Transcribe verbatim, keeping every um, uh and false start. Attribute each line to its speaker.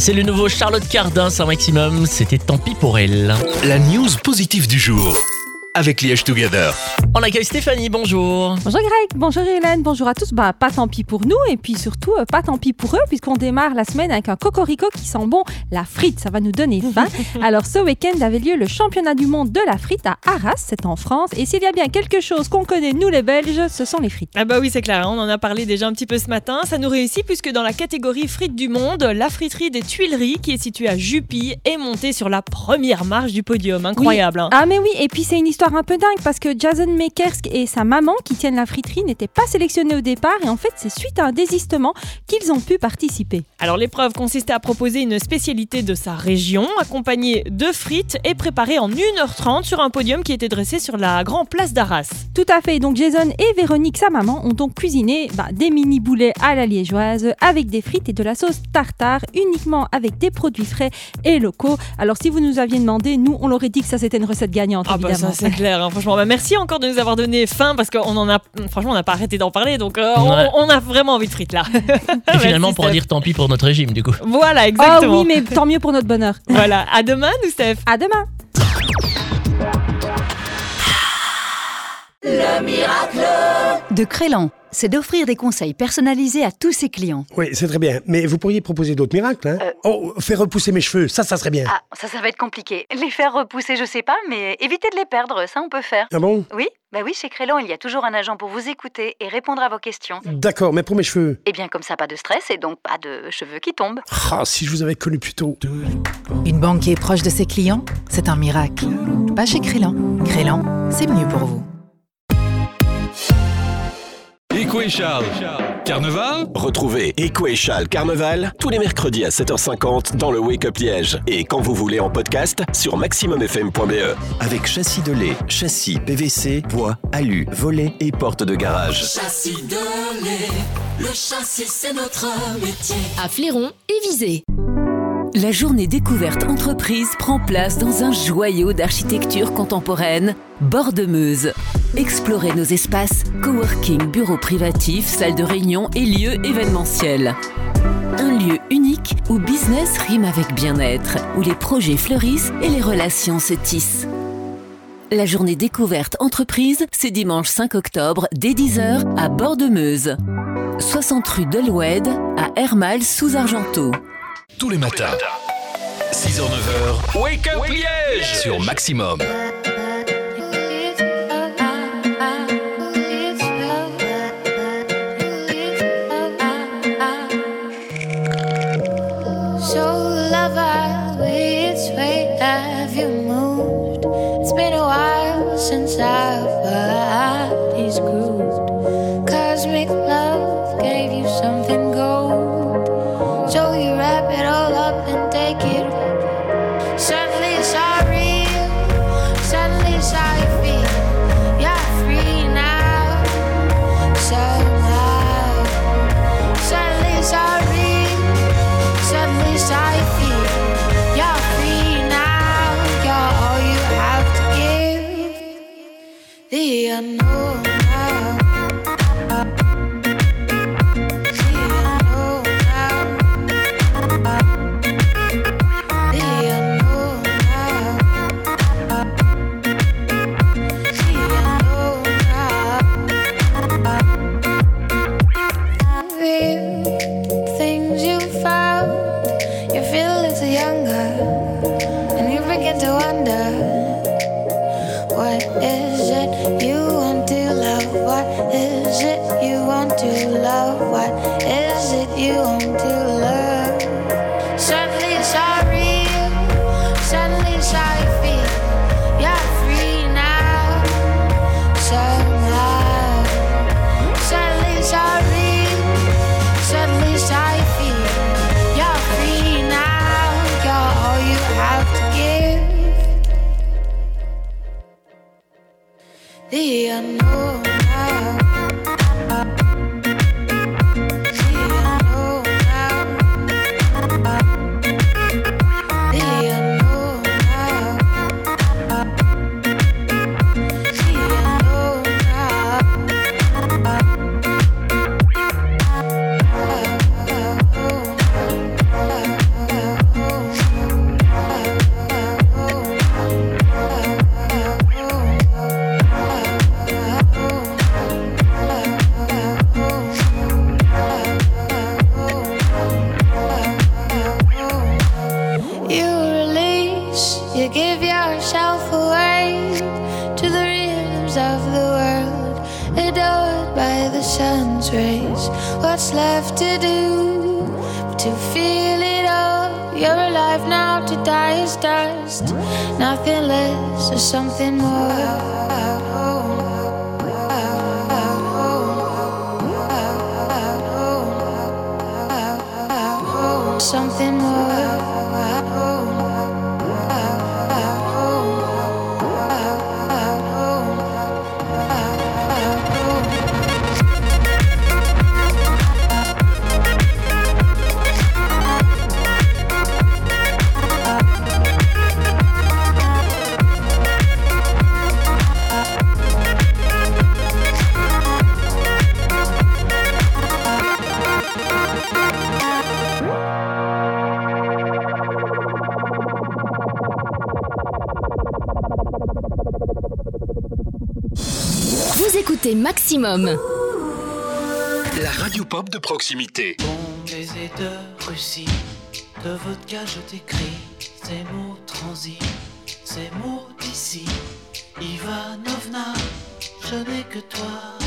Speaker 1: C'est le nouveau Charlotte Cardin sans maximum, c'était tant pis pour elle.
Speaker 2: La news positive du jour avec Liège Together.
Speaker 1: On accueille Stéphanie, bonjour.
Speaker 3: Bonjour Greg, bonjour Hélène, bonjour à tous. Bah, pas tant pis pour nous et puis surtout euh, pas tant pis pour eux puisqu'on démarre la semaine avec un cocorico qui sent bon, la frite, ça va nous donner faim. Alors ce week-end avait lieu le championnat du monde de la frite à Arras, c'est en France. Et s'il y a bien quelque chose qu'on connaît nous les Belges, ce sont les frites.
Speaker 4: Ah bah oui c'est clair, on en a parlé déjà un petit peu ce matin. Ça nous réussit puisque dans la catégorie frites du monde, la friterie des Tuileries qui est située à Jupy est montée sur la première marche du podium. Incroyable.
Speaker 3: Oui.
Speaker 4: Hein.
Speaker 3: Ah mais oui, et puis c'est une histoire un peu dingue parce que Jason Mekersk et sa maman qui tiennent la friterie n'étaient pas sélectionnés au départ et en fait c'est suite à un désistement qu'ils ont pu participer.
Speaker 4: Alors l'épreuve consistait à proposer une spécialité de sa région accompagnée de frites et préparée en une heure trente sur un podium qui était dressé sur la grande place d'Arras.
Speaker 3: Tout à fait, donc Jason et Véronique, sa maman, ont donc cuisiné bah, des mini boulets à la liégeoise avec des frites et de la sauce tartare uniquement avec des produits frais et locaux. Alors si vous nous aviez demandé, nous on l'aurait dit que ça c'était une recette gagnante.
Speaker 4: Ah
Speaker 3: évidemment.
Speaker 4: bah ça c'est clair. Hein, franchement, bah merci encore de nous avoir donné faim parce qu'on en a, franchement, on n'a pas arrêté d'en parler, donc euh, on,
Speaker 1: Ouais.
Speaker 4: on a vraiment envie de frites là.
Speaker 1: Et finalement, on
Speaker 4: Merci,
Speaker 1: pourra
Speaker 4: Steph.
Speaker 1: dire tant pis pour notre régime du coup.
Speaker 4: Voilà,
Speaker 3: Ah
Speaker 4: exactement.
Speaker 3: oui, mais tant mieux pour notre bonheur.
Speaker 4: Voilà, à demain, nous, Steph.
Speaker 3: À demain.
Speaker 5: De Crélan, c'est d'offrir des conseils personnalisés à tous ses clients.
Speaker 6: Oui, c'est très bien. Mais vous pourriez proposer d'autres miracles, hein
Speaker 5: Euh.
Speaker 6: Oh, faire repousser mes cheveux, ça, ça serait bien.
Speaker 5: Ah, ça, ça va être compliqué. Les faire repousser, je sais pas, mais éviter de les perdre, ça on peut faire.
Speaker 6: Ah bon?
Speaker 5: Oui, bah oui, chez Crélan, il y a toujours un agent pour vous écouter et répondre à vos questions.
Speaker 6: D'accord, mais pour mes cheveux.
Speaker 5: Et bien comme ça, pas de stress et donc pas de cheveux qui tombent.
Speaker 6: Ah, si je vous avais connu plus tôt.
Speaker 7: Une banque qui est proche de ses clients, c'est un miracle. Pas chez Crélan. Crélan, c'est mieux pour vous.
Speaker 2: Eco et Charles, Carnaval. Retrouvez Eco et Charles Carnaval tous les mercredis à sept heures cinquante dans le Wake Up Liège. Et quand vous voulez en podcast sur maximum f m point b e. Avec châssis de lait, châssis P V C, bois, alu, volets et portes de garage.
Speaker 8: Châssis de lait, le châssis c'est notre métier.
Speaker 9: À Fléron et Visé. La journée découverte entreprise prend place dans un joyau d'architecture contemporaine, bord de Meuse. Explorez nos espaces, coworking, bureaux privatifs, salles de réunion et lieux événementiels. Un lieu unique où business rime avec bien-être, où les projets fleurissent et les relations se tissent. La journée découverte entreprise, c'est dimanche cinq octobre dès dix heures à bord de Meuse. soixante rue de l'Oued à Hermal sous Argenteau.
Speaker 2: Tous les matins, six heures neuf heures, Wake Up Liège sur Maximum.
Speaker 10: So lover, which way have you moved? It's been a while since our bodies grooved. Cosmic love gave you something gold, so you wrap it all up and take it. Suddenly it's all real, suddenly it's how you feel. You're free now, somehow. Suddenly it's all real, suddenly it's how you feel. You're free now, you're all you have to give. The unknown now. Things you found, you feel a little younger, and you begin to wonder, what is it you want to love? What is it you want to love? What is it you want to love? Suddenly it's all real, suddenly it's how you feel. You're free now, somehow. Suddenly it's all real, suddenly it's how you feel. You're free now, you're all you have to give. The unknown now. The unknown now. The unknown now. The unknown now. what's left to do, but to feel it all. You're alive now, to die is dust. Nothing less or something more. Something more.
Speaker 11: Vous écoutez Maximum,
Speaker 2: la radio pop de proximité.
Speaker 12: Bon baiser de Russie, de vodka je t'écris ces mots transis, ces mots d'ici. Ivanovna, je n'ai que toi.